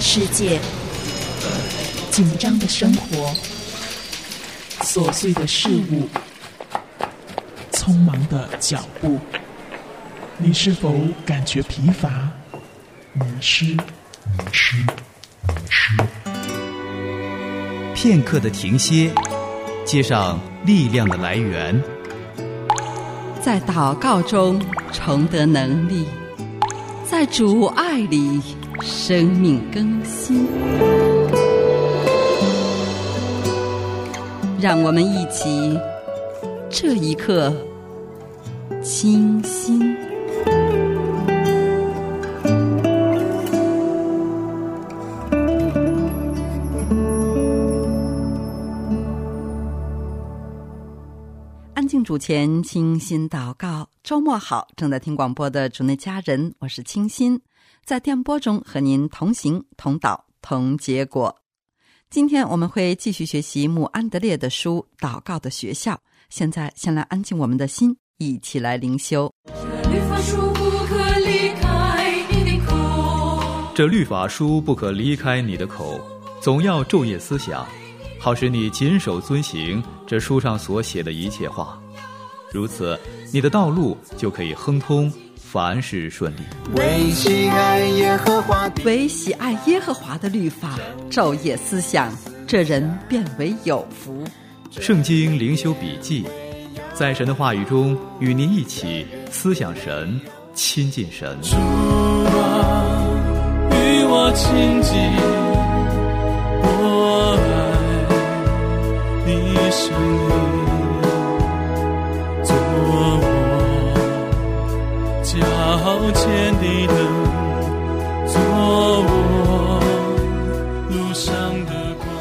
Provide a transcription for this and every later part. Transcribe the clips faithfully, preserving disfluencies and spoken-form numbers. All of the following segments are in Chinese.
世界，紧张的生活，琐碎的事物，匆忙的脚步，你是否感觉疲乏、迷失？迷失，迷失。 片刻的停歇，接上力量的来源， 在祷告中重得能力，在主爱里生命更新。让我们一起这一刻清心。安静主前，清心祷告。周末好，正在听广播的主内家人，我是清心，在电波中和您同行同祷同结果。今天我们会继续学习穆安德烈的书《祷告的学校》。现在先来安静我们的心，一起来灵修。 这律法书不可离开你的口， 这律法书不可离开你的口，总要昼夜思想，好使你谨守遵行这书上所写的一切话。如此，你的道路就可以亨通，凡事顺利。 为喜爱耶和华的为喜爱耶和华的律法，昼夜思想，这人便为有福。 圣经灵修笔记，在神的话语中与您一起思想神，亲近神。 主啊，与我亲近，我爱你生命，做我脚前的灯，做我路上的光。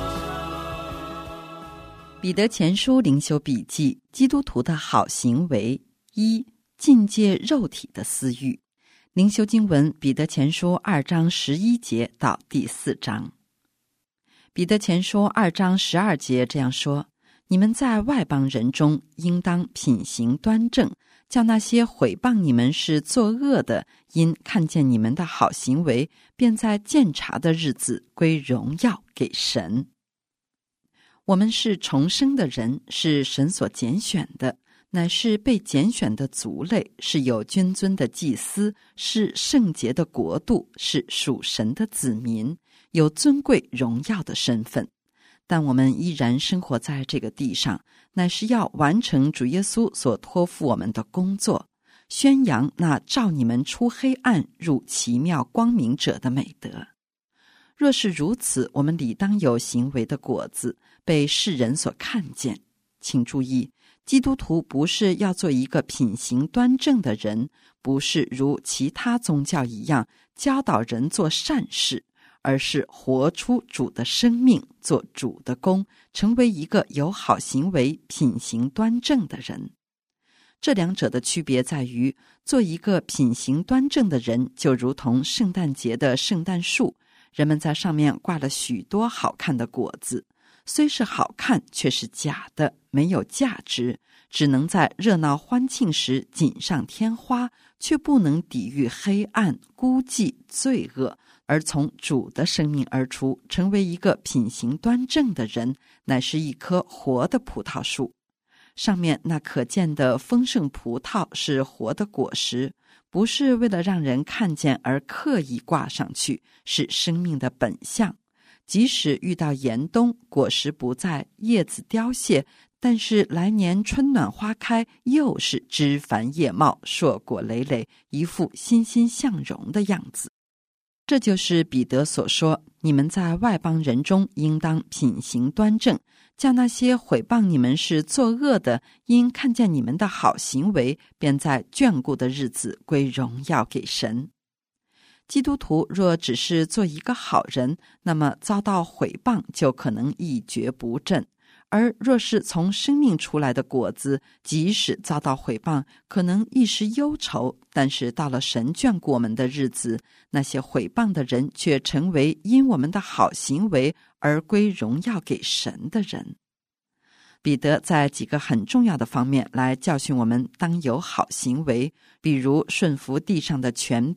彼得前书灵修笔记，基督徒的好行为一，禁戒肉体的私欲。灵修经文，彼得前书二章十一节到第四章。彼得前书二章十二节这样说：你们在外邦人中应当品行端正，叫那些毁谤你们是作恶的，因看见你们的好行为，便在鉴察的日子归荣耀给神。我们是重生的人，是神所拣选的，乃是被拣选的族类，是有君尊的祭司，是圣洁的国度，是属神的子民，有尊贵荣耀的身份。但我们依然生活在这个地上，乃是要完成主耶稣所托付我们的工作，宣扬那召你们出黑暗入奇妙光明者的美德。若是如此，我们理当有行为的果子，被世人所看见。请注意，基督徒不是要做一个品行端正的人，不是如其他宗教一样教导人做善事，而是活出主的生命，做主的工，成为一个有好行为、品行端正的人。这两者的区别在于，做一个品行端正的人，就如同圣诞节的圣诞树，人们在上面挂了许多好看的果子，虽是好看，却是假的，没有价值，只能在热闹欢庆时锦上添花，却不能抵御黑暗、孤寂、罪恶，而从主的生命而出，成为一个品行端正的人，乃是一棵活的葡萄树。上面那可见的丰盛葡萄是活的果实，不是为了让人看见而刻意挂上去，是生命的本相。即使遇到严冬，果实不在，叶子凋谢，但是来年春暖花开，又是枝繁叶茂，硕果累累，一副欣欣向荣的样子。这就是彼得所说，你们在外邦人中应当品行端正，叫那些毁谤你们是作恶的，因看见你们的好行为，便在眷顾的日子归荣耀给神。基督徒若只是做一个好人，那么遭到毁谤就可能一蹶不振，而若是从生命出来的果子，即使遭到毁谤，可能一时忧愁，但是到了神眷顾我们的日子，那些毁谤的人却成为因我们的好行为而归荣耀给神的人。彼得在几个很重要的方面来教训我们当有好行为，比如顺服地上的权柄，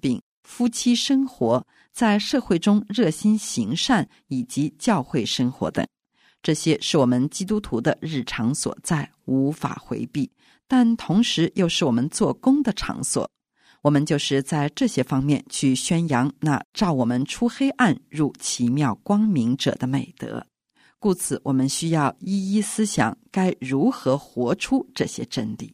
夫妻生活，在社会中热心行善，以及教会生活等。这些是我们基督徒的日常所在，无法回避，但同时又是我们做工的场所。我们就是在这些方面去宣扬那照我们出黑暗入奇妙光明者的美德。故此，我们需要一一思想该如何活出这些真理。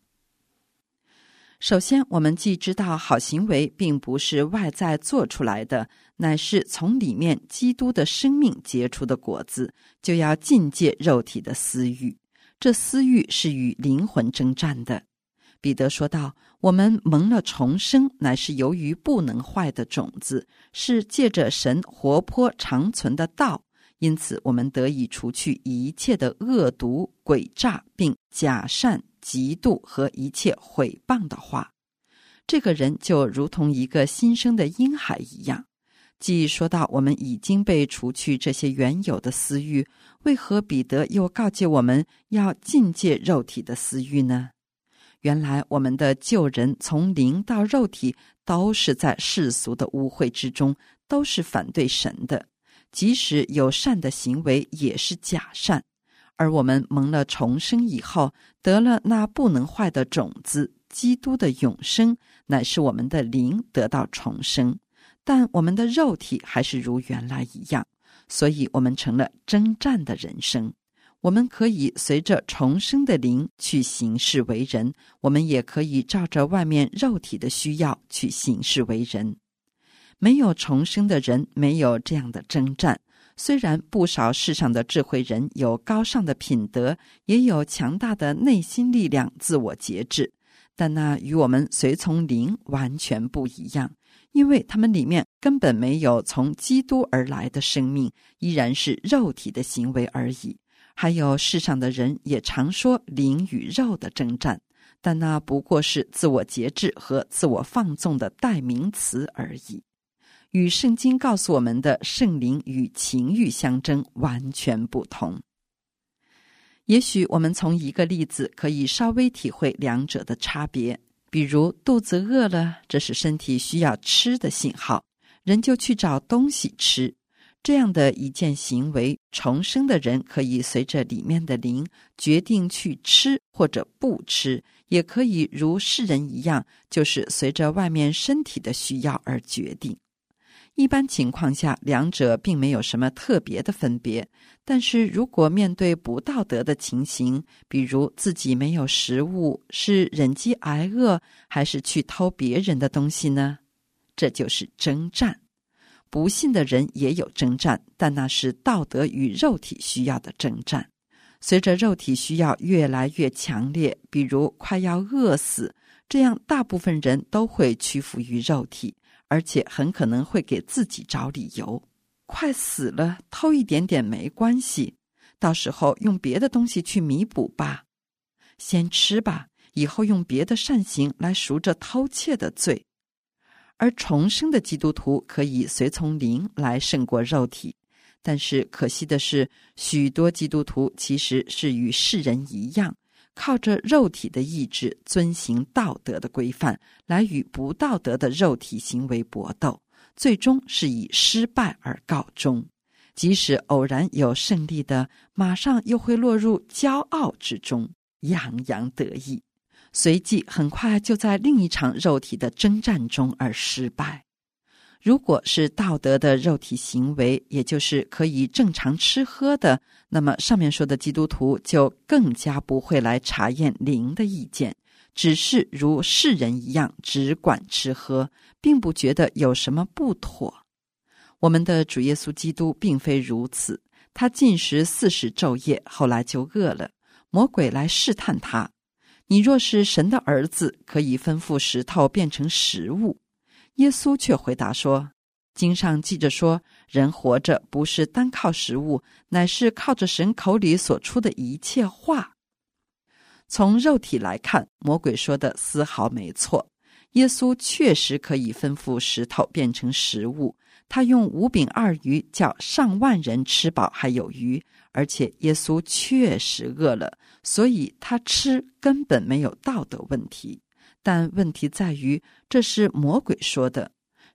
首先，我们既知道好行为并不是外在做出来的，乃是从里面基督的生命结出的果子，就要禁戒肉体的私欲。这私欲是与灵魂征战的。彼得说道，我们蒙了重生，乃是由于不能坏的种子，是借着神活泼长存的道，因此我们得以除去一切的恶毒、诡诈，并假善、嫉妒和一切毁谤的话。这个人就如同一个新生的婴孩一样。既说到我们已经被除去这些原有的私欲，为何彼得又告诫我们要禁戒肉体的私欲呢？原来我们的旧人从灵到肉体都是在世俗的污秽之中，都是反对神的，即使有善的行为也是假善。而我们蒙了重生以后，得了那不能坏的种子，基督的永生，乃是我们的灵得到重生，但我们的肉体还是如原来一样，所以我们成了征战的人生。我们可以随着重生的灵去行事为人，我们也可以照着外面肉体的需要去行事为人。没有重生的人没有这样的征战。虽然不少世上的智慧人有高尚的品德，也有强大的内心力量自我节制，但那与我们随从灵完全不一样，因为他们里面根本没有从基督而来的生命，依然是肉体的行为而已。还有世上的人也常说灵与肉的征战，但那不过是自我节制和自我放纵的代名词而已，与圣经告诉我们的圣灵与情欲相争完全不同。也许我们从一个例子可以稍微体会两者的差别，比如肚子饿了，这是身体需要吃的信号，人就去找东西吃。这样的一件行为，重生的人可以随着里面的灵决定去吃或者不吃，也可以如世人一样，就是随着外面身体的需要而决定。一般情况下，两者并没有什么特别的分别，但是如果面对不道德的情形，比如自己没有食物，是忍饥挨饿，还是去偷别人的东西呢？这就是征战。不信的人也有征战，但那是道德与肉体需要的征战。随着肉体需要越来越强烈，比如快要饿死，这样大部分人都会屈服于肉体，而且很可能会给自己找理由。快死了，偷一点点没关系，到时候用别的东西去弥补吧。先吃吧，以后用别的善行来赎这偷窃的罪。而重生的基督徒可以随从灵来胜过肉体，但是可惜的是，许多基督徒其实是与世人一样，靠着肉体的意志遵行道德的规范，来与不道德的肉体行为搏斗，最终是以失败而告终。即使偶然有胜利的，马上又会落入骄傲之中，洋洋得意，随即很快就在另一场肉体的征战中而失败。如果是道德的肉体行为，也就是可以正常吃喝的，那么上面说的基督徒就更加不会来查验灵的意见，只是如世人一样只管吃喝，并不觉得有什么不妥。我们的主耶稣基督并非如此，他禁食四十昼夜，后来就饿了，魔鬼来试探他，你若是神的儿子，可以吩咐石头变成食物。耶稣却回答说，经上记着说，人活着不是单靠食物，乃是靠着神口里所出的一切话。从肉体来看，魔鬼说的丝毫没错，耶稣确实可以吩咐石头变成食物，他用五饼二鱼叫上万人吃饱还有余，而且耶稣确实饿了，所以他吃根本没有道德问题。但问题在于，这是魔鬼说的，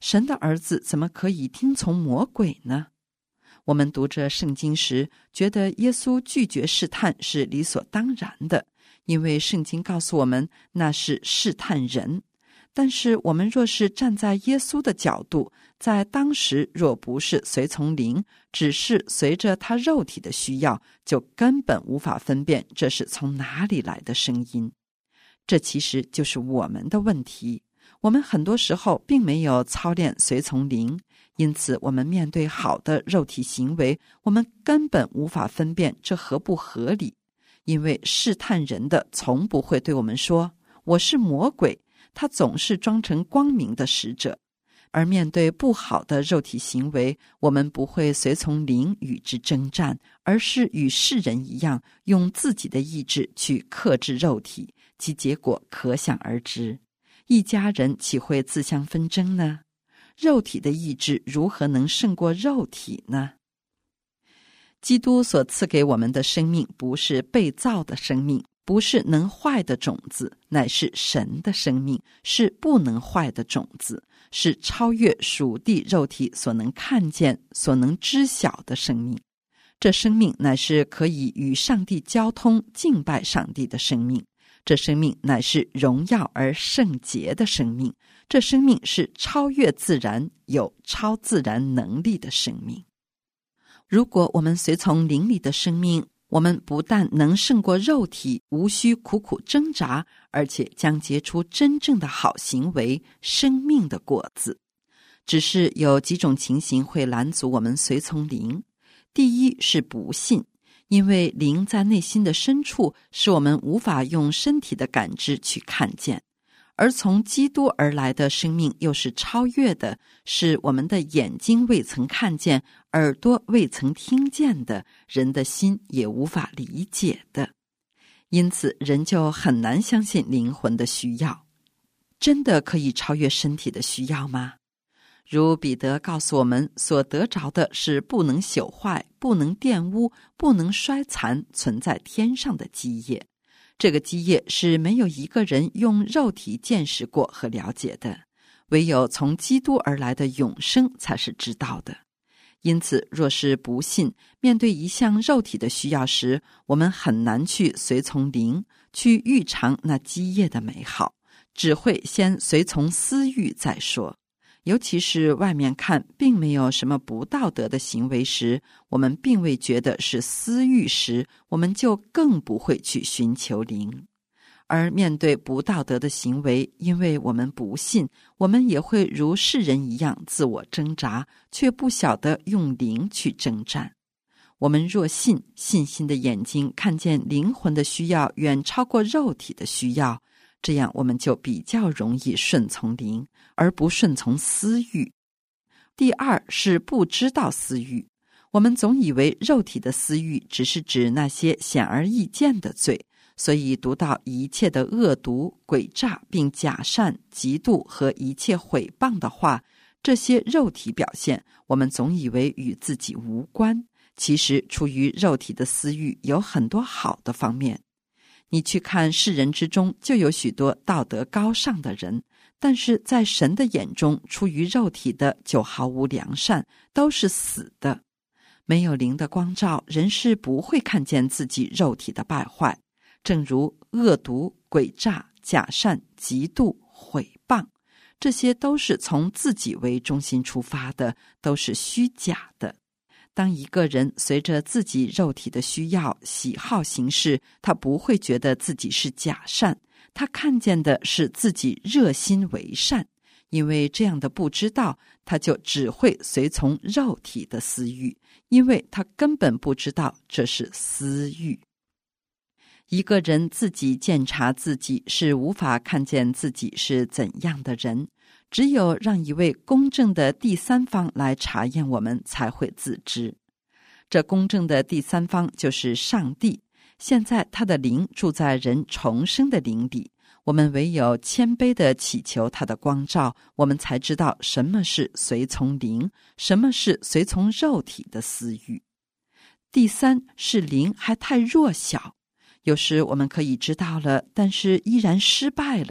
神的儿子怎么可以听从魔鬼呢？我们读着圣经时，觉得耶稣拒绝试探是理所当然的，因为圣经告诉我们那是试探人。但是我们若是站在耶稣的角度，在当时若不是随从灵，只是随着他肉体的需要，就根本无法分辨这是从哪里来的声音。这其实就是我们的问题。我们很多时候并没有操练随从灵，因此我们面对好的肉体行为，我们根本无法分辨这合不合理。因为试探人的从不会对我们说我是魔鬼，他总是装成光明的使者。而面对不好的肉体行为，我们不会随从灵与之征战，而是与世人一样，用自己的意志去克制肉体，其结果可想而知。一家人岂会自相纷争呢？肉体的意志如何能胜过肉体呢？基督所赐给我们的生命不是被造的生命，不是能坏的种子，乃是神的生命，是不能坏的种子，是超越属地肉体所能看见、所能知晓的生命。这生命乃是可以与上帝交通、敬拜上帝的生命。这生命乃是荣耀而圣洁的生命，这生命是超越自然、有超自然能力的生命。如果我们随从灵里的生命，我们不但能胜过肉体，无需苦苦挣扎，而且将结出真正的好行为，生命的果子。只是有几种情形会拦阻我们随从灵。第一是不信，因为灵在内心的深处，使我们无法用身体的感知去看见，而从基督而来的生命又是超越的，是我们的眼睛未曾看见，耳朵未曾听见的，人的心也无法理解的。因此人就很难相信灵魂的需要。真的可以超越身体的需要吗？如彼得告诉我们，所得着的是不能朽坏、不能玷污、不能衰残，存在天上的基业。这个基业是没有一个人用肉体见识过和了解的，唯有从基督而来的永生才是知道的。因此若是不信，面对一项肉体的需要时，我们很难去随从灵，去预尝那基业的美好，只会先随从私欲再说。尤其是外面看并没有什么不道德的行为时，我们并未觉得是私欲时，我们就更不会去寻求灵。而面对不道德的行为，因为我们不信，我们也会如世人一样自我挣扎，却不晓得用灵去征战。我们若信，信心的眼睛看见灵魂的需要远超过肉体的需要，这样我们就比较容易顺从灵，而不顺从私欲。第二是不知道私欲。我们总以为肉体的私欲只是指那些显而易见的罪，所以读到一切的恶毒、诡诈并假善、嫉妒和一切毁谤的话，这些肉体表现，我们总以为与自己无关。其实出于肉体的私欲有很多好的方面。你去看世人之中，就有许多道德高尚的人，但是在神的眼中，出于肉体的就毫无良善，都是死的。没有灵的光照，人是不会看见自己肉体的败坏。正如恶毒、诡诈、假善、嫉妒、毁谤，这些都是从自己为中心出发的，都是虚假的。当一个人随着自己肉体的需要、喜好行事，他不会觉得自己是假善，他看见的是自己热心为善。因为这样的不知道，他就只会随从肉体的私欲，因为他根本不知道这是私欲。一个人自己鉴察自己，是无法看见自己是怎样的人，只有让一位公正的第三方来查验我们，才会自知。这公正的第三方就是上帝，现在他的灵住在人重生的灵里，我们唯有谦卑地祈求他的光照，我们才知道什么是随从灵，什么是随从肉体的私欲。第三是灵还太弱小，有时我们可以知道了，但是依然失败了，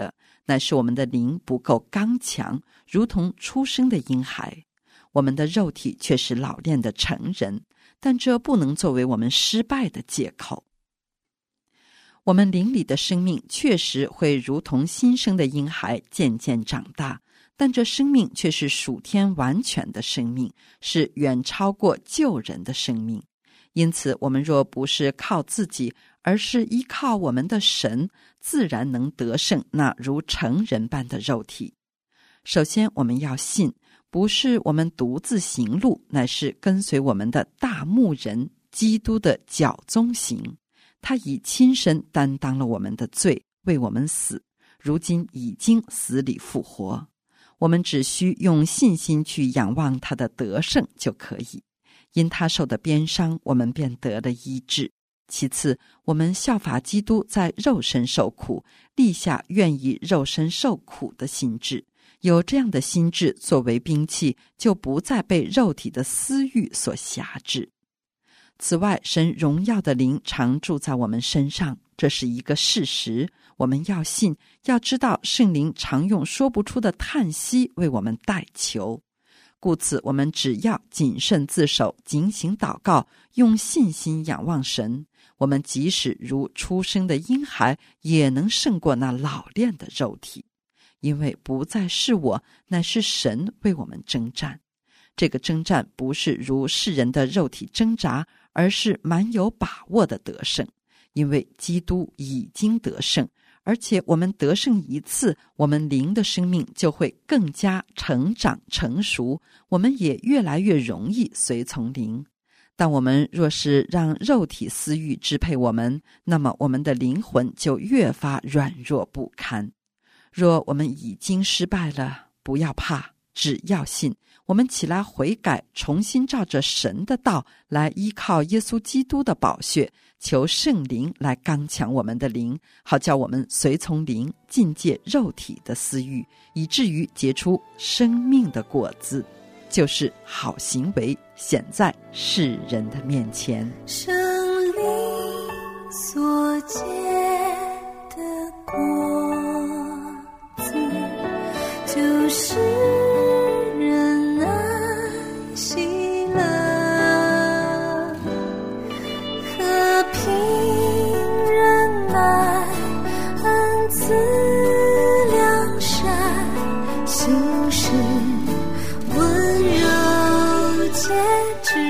乃是我们的灵不够刚强，如同出生的婴孩。我们的肉体却是老练的成人，但这不能作为我们失败的借口。我们灵里的生命确实会如同新生的婴孩渐渐长大，但这生命却是属天完全的生命，是远超过旧人的生命。因此，我们若不是靠自己，而是依靠我们的神，自然能得胜那如成人般的肉体。首先，我们要信，不是我们独自行路，乃是跟随我们的大牧人基督的脚踪行。他已亲身担当了我们的罪，为我们死，如今已经死里复活。我们只需用信心去仰望他的得胜就可以。因他受的鞭伤，我们便得了医治。其次，我们效法基督在肉身受苦，立下愿意肉身受苦的心志。有这样的心志作为兵器，就不再被肉体的私欲所辖制。此外，神荣耀的灵常住在我们身上，这是一个事实。我们要信，要知道圣灵常用说不出的叹息为我们代求。故此，我们只要谨慎自守，警醒祷告，用信心仰望神。我们即使如出生的婴孩，也能胜过那老练的肉体，因为不再是我，乃是神为我们征战。这个征战不是如世人的肉体挣扎，而是蛮有把握的得胜，因为基督已经得胜，而且我们得胜一次，我们灵的生命就会更加成长成熟，我们也越来越容易随从灵。但我们若是让肉体私欲支配我们，那么我们的灵魂就越发软弱不堪。若我们已经失败了，不要怕，只要信。我们起来悔改，重新照着神的道来依靠耶稣基督的宝血，求圣灵来刚强我们的灵，好叫我们随从灵，禁戒肉体的私欲，以至于结出生命的果子，就是好行为显在世人的面前。 圣灵所结的果子，就是仁爱、喜乐、和平、忍耐、恩慈、良善、信实、温柔、节制。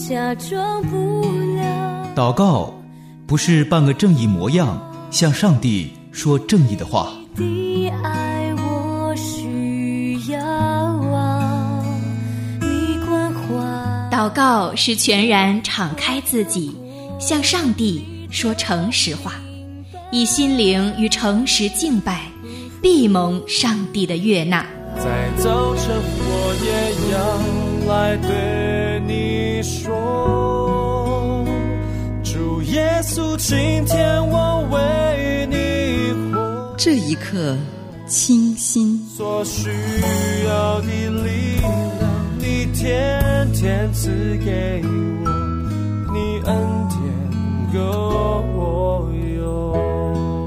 假装不了。 祷告不是扮个正义模样，向上帝说正义的话。 的爱我需要啊，你关怀。 祷告是全然敞开自己，向上帝说诚实话，以心灵与诚实敬拜，必蒙上帝的悦纳。 在早晨我也要来对你说，主耶稣，今天我为你活。 这一刻清新， 所需要的力量你天天赐给我，你恩典够我用。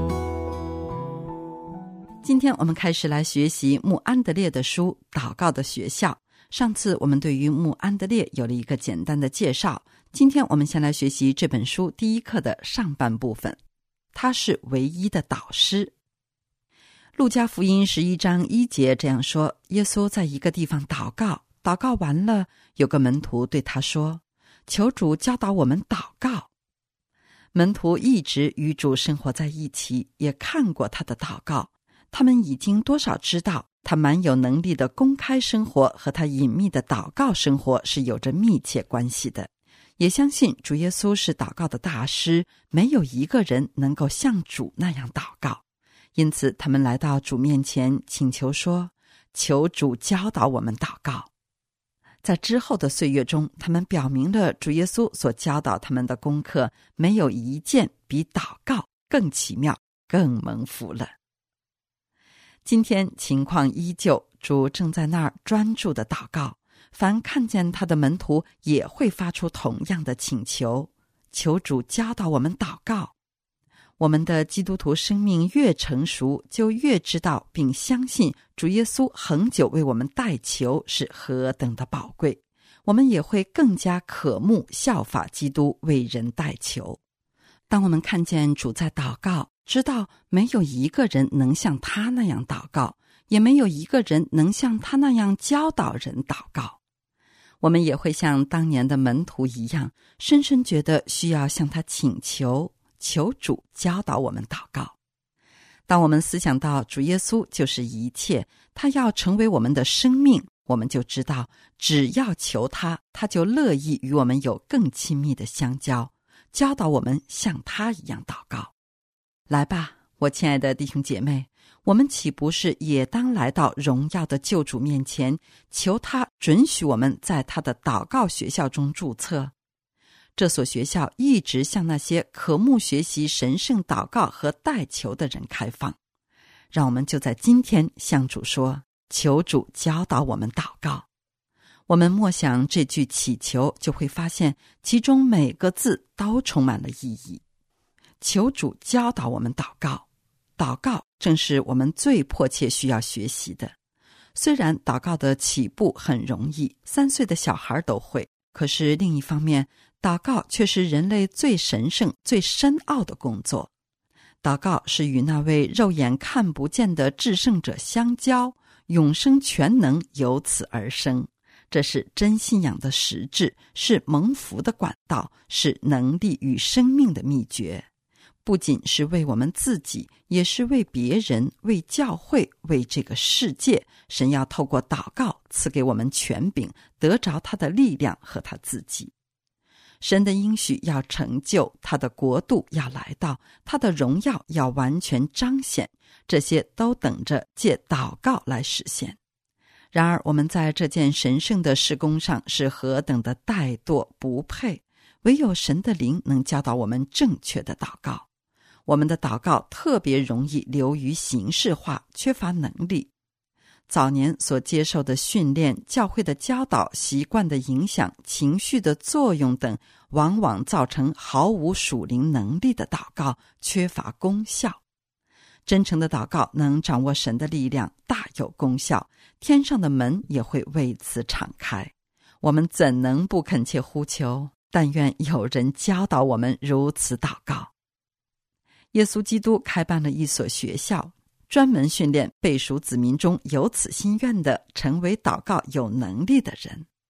今天我们开始来学习穆安德烈的书《祷告的学校》。上次我们对于穆安德烈有了一个简单的介绍，今天我们先来学习这本书第一课的上半部分。他是唯一的导师。路加福音十一章一节这样说：耶稣在一个地方祷告，祷告完了，有个门徒对他说：求主教导我们祷告。门徒一直与主生活在一起，也看过他的祷告，他们已经多少知道他蛮有能力的公开生活和他隐秘的祷告生活是有着密切关系的，也相信主耶稣是祷告的大师，没有一个人能够像主那样祷告。因此他们来到主面前，请求说：求主教导我们祷告。在之后的岁月中，他们表明了主耶稣所教导他们的功课，没有一件比祷告更奇妙更蒙福了。今天情况依旧，主正在那儿专注的祷告，凡看见他的门徒也会发出同样的请求，求主教导我们祷告。我们的基督徒生命越成熟，就越知道并相信主耶稣恒久为我们代求是何等的宝贵，我们也会更加渴慕效法基督为人代求。当我们看见主在祷告，知道没有一个人能像他那样祷告，也没有一个人能像他那样教导人祷告，我们也会像当年的门徒一样，深深觉得需要向他请求，求主教导我们祷告。当我们思想到主耶稣就是一切，他要成为我们的生命，我们就知道只要求他，他就乐意与我们有更亲密的相交，教导我们像他一样祷告。来吧，我亲爱的弟兄姐妹，我们岂不是也当来到荣耀的救主面前，求他准许我们在他的祷告学校中注册？这所学校一直向那些渴慕学习神圣祷告和代求的人开放。让我们就在今天向主说：求主教导我们祷告。我们默想这句祈求，就会发现其中每个字都充满了意义。求主教导我们祷告，祷告正是我们最迫切需要学习的。虽然祷告的起步很容易，三岁的小孩都会，可是另一方面，祷告却是人类最神圣、最深奥的工作。祷告是与那位肉眼看不见的至圣者相交，永生全能由此而生。这是真信仰的实质，是蒙福的管道，是能力与生命的秘诀。不仅是为我们自己，也是为别人，为教会，为这个世界。神要透过祷告赐给我们权柄，得着他的力量和他自己。神的应许要成就，他的国度要来到，他的荣耀要完全彰显，这些都等着借祷告来实现。然而我们在这件神圣的事工上是何等的怠惰不配，唯有神的灵能教导我们正确的祷告。我们的祷告特别容易流于形式化，缺乏能力。早年所接受的训练、教会的教导、习惯的影响、情绪的作用等，往往造成毫无属灵能力的祷告缺乏功效。真诚的祷告能掌握神的力量，大有功效，天上的门也会为此敞开。我们怎能不恳切呼求？但愿有人教导我们如此祷告。耶稣基督开办了一所学校，专门训练被赎子民中有此心愿的成为祷告有能力的人。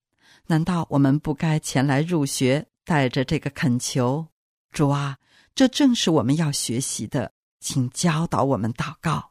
难道我们不该前来入学，带着这个恳求？主啊，这正是我们要学习的，请教导我们祷告。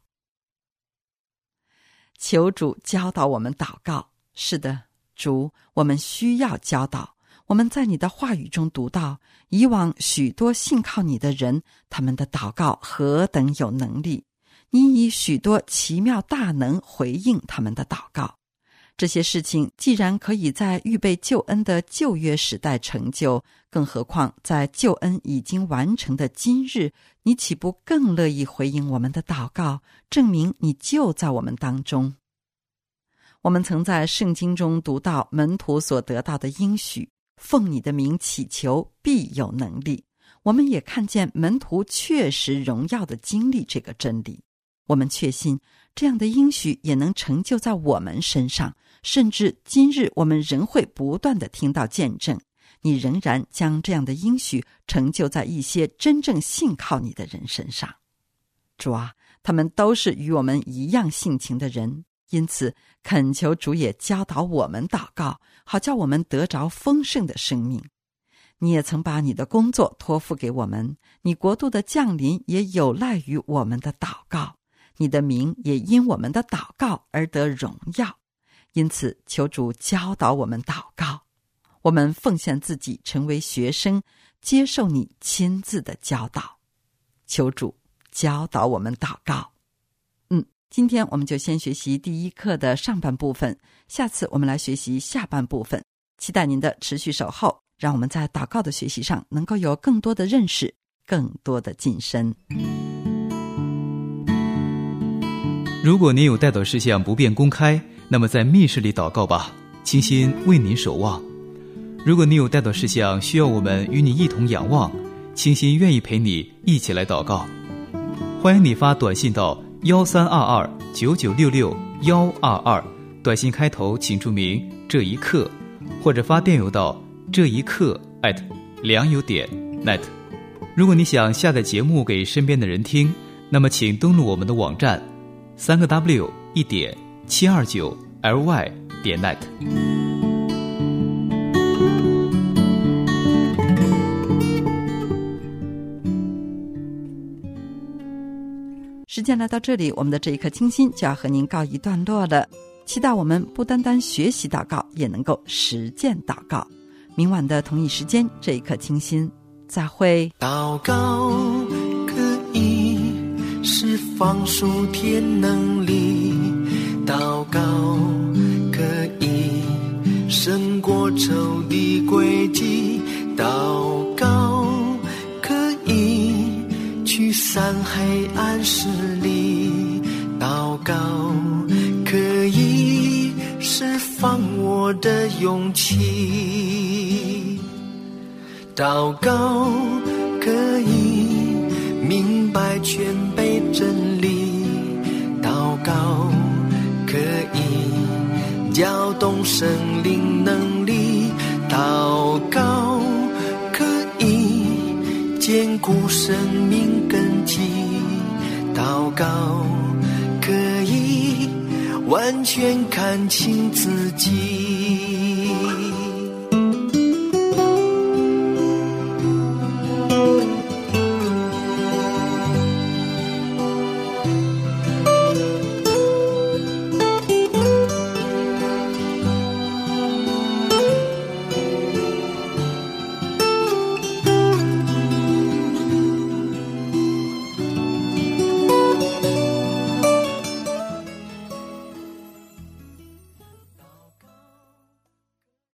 求主教导我们祷告。是的，主，我们需要教导。我们在你的话语中读到，以往许多信靠你的人，他们的祷告何等有能力，你以许多奇妙大能回应他们的祷告。这些事情既然可以在预备救恩的旧约时代成就，更何况在救恩已经完成的今日，你岂不更乐意回应我们的祷告，证明你就在我们当中？我们曾在圣经中读到门徒所得到的应许，奉你的名祈求，必有能力。我们也看见门徒确实荣耀地经历这个真理。我们确信这样的应许也能成就在我们身上，甚至今日我们仍会不断地听到见证，你仍然将这样的应许成就在一些真正信靠你的人身上。主啊，他们都是与我们一样性情的人，因此恳求主也教导我们祷告，好叫我们得着丰盛的生命。你也曾把你的工作托付给我们，你国度的降临也有赖于我们的祷告，你的名也因我们的祷告而得荣耀。因此求主教导我们祷告，我们奉献自己成为学生，接受你亲自的教导。求主教导我们祷告。嗯，今天我们就先学习第一课的上半部分，下次我们来学习下半部分。期待您的持续守候，让我们在祷告的学习上能够有更多的认识，更多的晋升。 如果您有代祷事项不便公开，那么在密室里祷告吧，倾心为您守望。如果你有代祷事项需要我们与你一同仰望，倾心愿意陪你一起来祷告。欢迎你发短信到幺三二二九九六六幺二二，短信开头请注明这一刻，或者发电邮到这一刻 at 良友点 net。 如果你想下载节目给身边的人听，那么请登录我们的网站三个 W 一点七二九 L Y 点 net。 时间来到这里，我们的这一刻清心就要和您告一段落了。期待我们不单单学习祷告，也能够实践祷告。明晚的同一时间，这一刻清心再会。 祷告可以释放属天能力，祷告可以胜过仇敌诡计，祷告可以驱散黑暗势力，祷告可以释放我的勇气，祷告可以明白全备真理，祷告可以搅动生灵能力，祷告可以坚固生命根基，祷告可以完全看清自己。